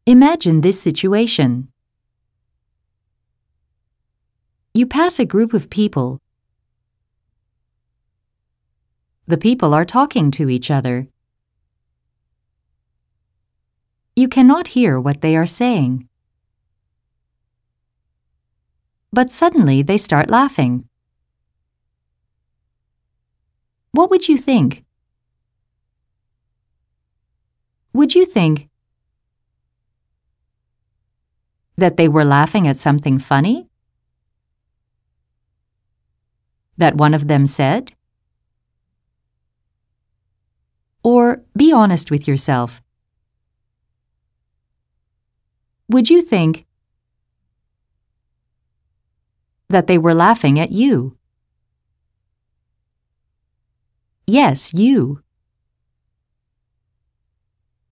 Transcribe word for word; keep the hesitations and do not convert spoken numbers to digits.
Imagine this situation. You pass a group of people. The people are talking to each other. You cannot hear what they are saying. But suddenly they start laughing. What would you think? Would you think that they were laughing at something funny? That one of them said? Or be honest with yourself. Would you think that they were laughing at you? Yes, you.